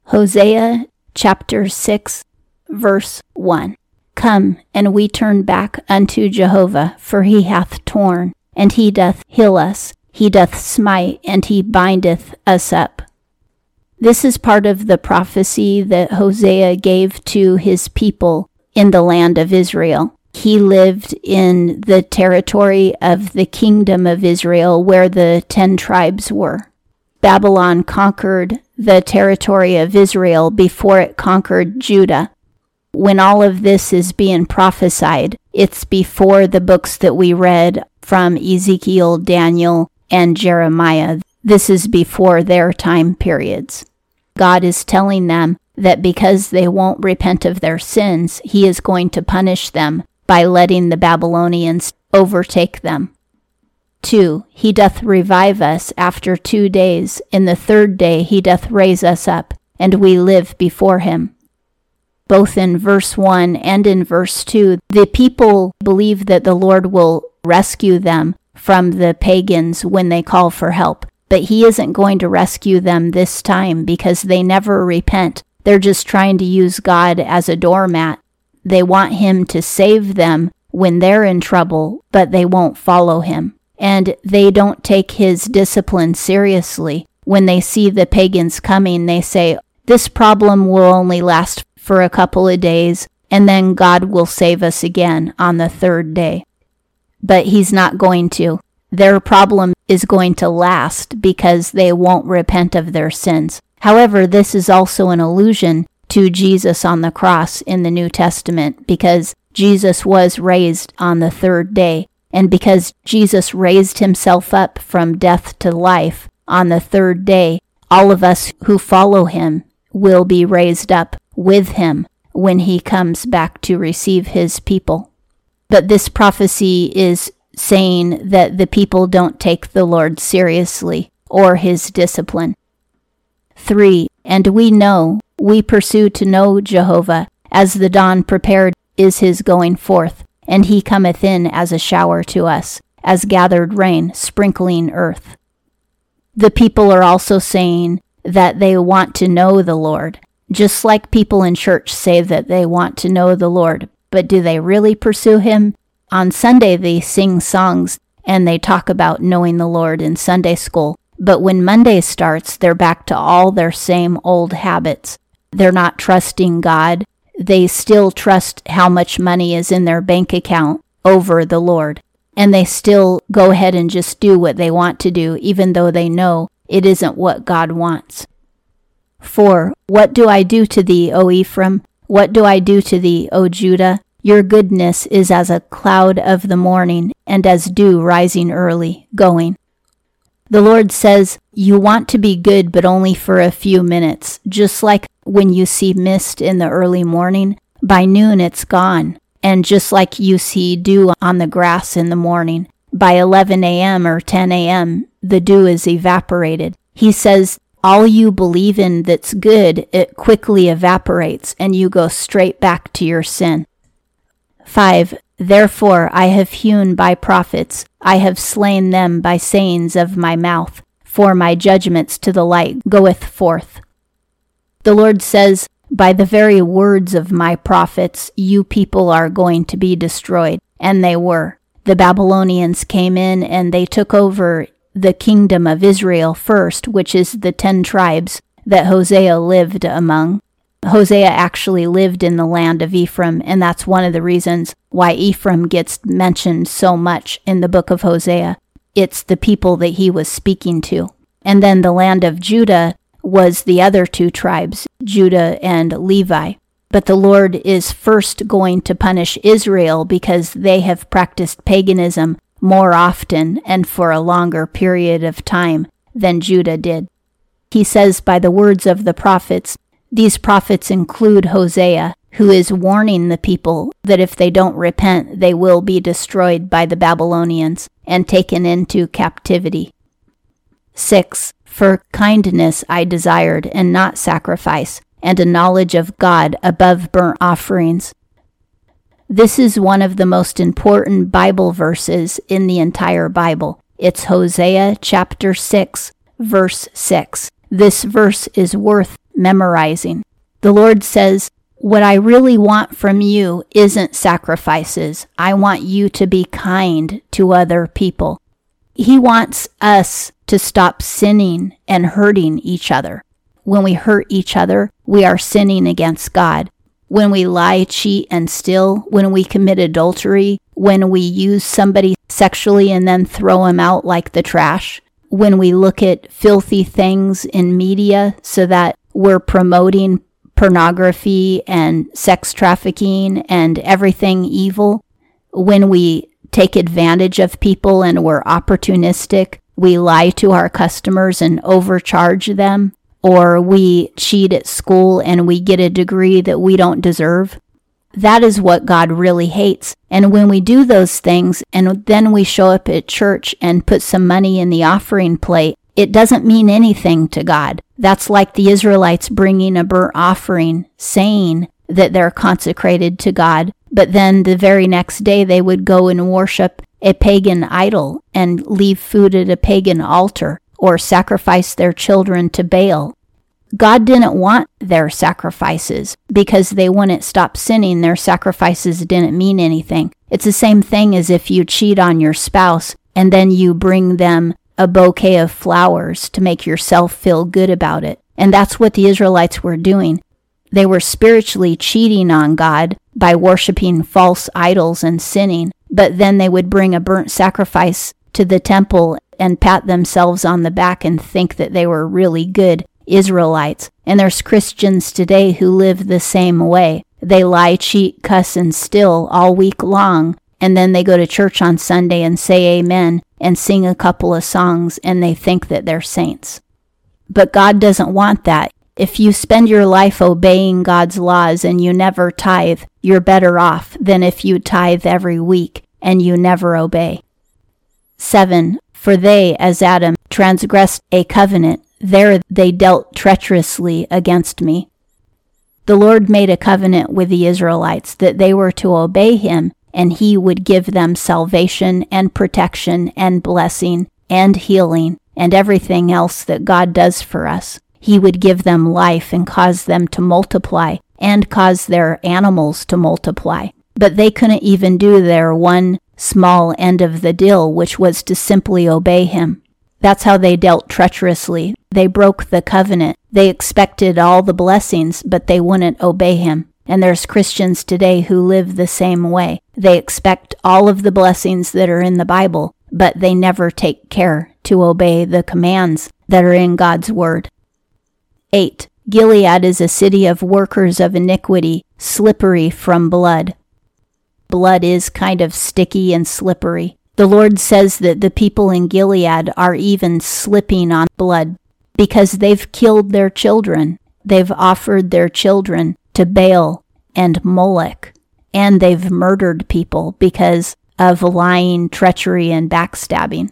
Hosea chapter 6, verse 1. Come, and we turn back unto Jehovah, for he hath torn, and he doth heal us. He doth smite, and he bindeth us up. This is part of the prophecy that Hosea gave to his people in the land of Israel. He lived in the territory of the kingdom of Israel where the 10 tribes were. Babylon conquered the territory of Israel before it conquered Judah. When all of this is being prophesied, it's before the books that we read from Ezekiel, Daniel, and Jeremiah. This is before their time periods. God is telling them that because they won't repent of their sins, he is going to punish them by letting the Babylonians overtake them. 2. He doth revive us after 2 days. In the 3rd day he doth raise us up, and we live before him. Both in verse 1 and in verse 2, the people believe that the Lord will rescue them from the pagans when they call for help. But he isn't going to rescue them this time because they never repent. They're just trying to use God as a doormat. They want him to save them when they're in trouble, but they won't follow him. And they don't take his discipline seriously. When they see the pagans coming, they say, this problem will only last for a couple of days, and then God will save us again on the 3rd day. But he's not going to. Their problem is going to last because they won't repent of their sins. However, this is also an allusion to Jesus on the cross in the New Testament because Jesus was raised on the 3rd day. And because Jesus raised himself up from death to life on the 3rd day, all of us who follow him will be raised up with him when he comes back to receive his people. But this prophecy is saying that the people don't take the Lord seriously or his discipline. 3. And we pursue to know Jehovah, as the dawn prepared is his going forth, and he cometh in as a shower to us, as gathered rain, sprinkling earth. The people are also saying that they want to know the Lord, just like people in church say that they want to know the Lord, but do they really pursue him? On Sunday they sing songs and they talk about knowing the Lord in Sunday school, but when Monday starts, they're back to all their same old habits. They're not trusting God. They still trust how much money is in their bank account over the Lord. And they still go ahead and just do what they want to do, even though they know it isn't what God wants. 4. What do I do to thee, O Ephraim? What do I do to thee, O Judah? Your goodness is as a cloud of the morning, and as dew rising early, going. The Lord says, you want to be good, but only for a few minutes. Just like when you see mist in the early morning, by noon it's gone. And just like you see dew on the grass in the morning, by 11 a.m. or 10 a.m., the dew is evaporated. He says, all you believe in that's good, it quickly evaporates, and you go straight back to your sin. 5. Therefore I have hewn by prophets, I have slain them by sayings of my mouth, for my judgments to the light goeth forth. The Lord says, by the very words of my prophets, you people are going to be destroyed. And they were. The Babylonians came in and they took over the kingdom of Israel first, which is the 10 tribes that Hosea lived among. Hosea actually lived in the land of Ephraim, and that's one of the reasons why Ephraim gets mentioned so much in the book of Hosea. It's the people that he was speaking to. And then the land of Judah was the other 2 tribes, Judah and Levi. But the Lord is first going to punish Israel because they have practiced paganism more often and for a longer period of time than Judah did. He says by the words of the prophets, these prophets include Hosea, who is warning the people that if they don't repent, they will be destroyed by the Babylonians and taken into captivity. 6. For kindness I desired, and not sacrifice, and a knowledge of God above burnt offerings. This is one of the most important Bible verses in the entire Bible. It's Hosea chapter 6, verse 6. This verse is worth memorizing. The Lord says, what I really want from you isn't sacrifices. I want you to be kind to other people. He wants us to stop sinning and hurting each other. When we hurt each other, we are sinning against God. When we lie, cheat, and steal, when we commit adultery, when we use somebody sexually and then throw them out like the trash, when we look at filthy things in media so that we're promoting pornography and sex trafficking and everything evil, when we take advantage of people and we're opportunistic, we lie to our customers and overcharge them, or we cheat at school and we get a degree that we don't deserve. That is what God really hates. And when we do those things and then we show up at church and put some money in the offering plate, it doesn't mean anything to God. That's like the Israelites bringing a burnt offering, saying that they're consecrated to God, but then the very next day they would go and worship a pagan idol and leave food at a pagan altar or sacrifice their children to Baal. God didn't want their sacrifices because they wouldn't stop sinning. Their sacrifices didn't mean anything. It's the same thing as if you cheat on your spouse and then you bring them a bouquet of flowers to make yourself feel good about it. And that's what the Israelites were doing. They were spiritually cheating on God by worshiping false idols and sinning, but then they would bring a burnt sacrifice to the temple and pat themselves on the back and think that they were really good Israelites. And there's Christians today who live the same way. They lie, cheat, cuss, and steal all week long, and then they go to church on Sunday and say amen and sing a couple of songs, and they think that they're saints. But God doesn't want that. If you spend your life obeying God's laws and you never tithe, you're better off than if you tithe every week and you never obey. 7. For they, as Adam, transgressed a covenant. There they dealt treacherously against me. The Lord made a covenant with the Israelites that they were to obey him, and he would give them salvation and protection and blessing and healing and everything else that God does for us. He would give them life and cause them to multiply and cause their animals to multiply. But they couldn't even do their one small end of the deal, which was to simply obey him. That's how they dealt treacherously. They broke the covenant. They expected all the blessings, but they wouldn't obey him. And there's Christians today who live the same way. They expect all of the blessings that are in the Bible, but they never take care to obey the commands that are in God's word. 8. Gilead is a city of workers of iniquity, slippery from blood. Blood is kind of sticky and slippery. The Lord says that the people in Gilead are even slipping on blood because they've killed their children. They've offered their children to Baal and Molech, and they've murdered people because of lying, treachery, and backstabbing.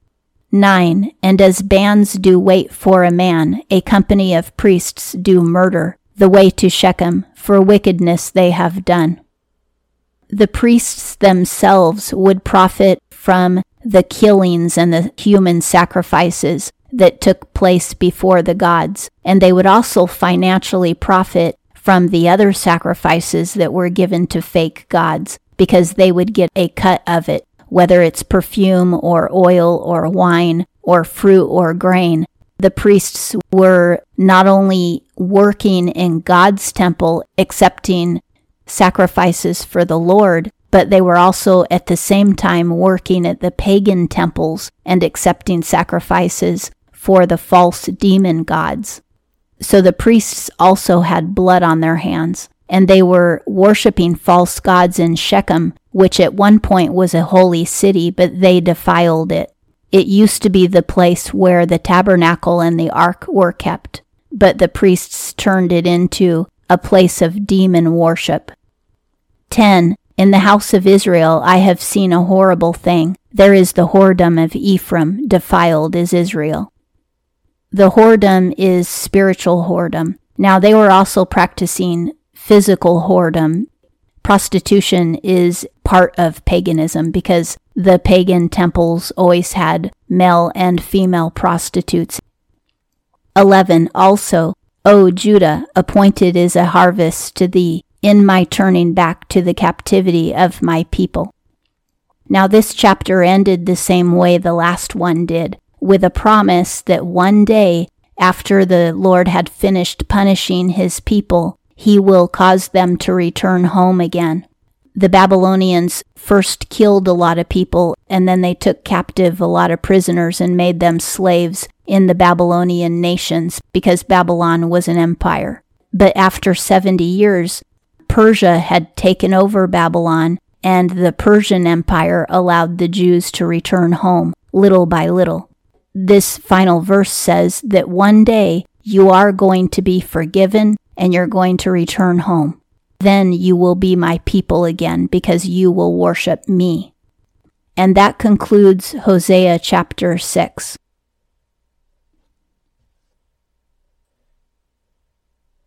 9. And as bands do wait for a man, a company of priests do murder the way to Shechem for wickedness they have done. The priests themselves would profit from the killings and the human sacrifices that took place before the gods, and they would also financially profit from the other sacrifices that were given to fake gods, because they would get a cut of it, whether it's perfume or oil or wine or fruit or grain. The priests were not only working in God's temple, accepting sacrifices for the Lord, but they were also at the same time working at the pagan temples and accepting sacrifices for the false demon gods. So the priests also had blood on their hands, and they were worshiping false gods in Shechem, which at one point was a holy city, but they defiled it. It used to be the place where the tabernacle and the ark were kept, but the priests turned it into a place of demon worship. 10. In the house of Israel I have seen a horrible thing. There is the whoredom of Ephraim, defiled is Israel. The whoredom is spiritual whoredom. Now they were also practicing physical whoredom. Prostitution is part of paganism because the pagan temples always had male and female prostitutes. 11. Also, O Judah, appointed is a harvest to thee in my turning back to the captivity of my people. Now this chapter ended the same way the last one did, with a promise that one day, after the Lord had finished punishing his people, he will cause them to return home again. The Babylonians first killed a lot of people, and then they took captive a lot of prisoners and made them slaves in the Babylonian nations because Babylon was an empire. But after 70 years, Persia had taken over Babylon, and the Persian Empire allowed the Jews to return home, little by little. This final verse says that one day you are going to be forgiven and you're going to return home. Then you will be my people again because you will worship me. And that concludes Hosea chapter 6.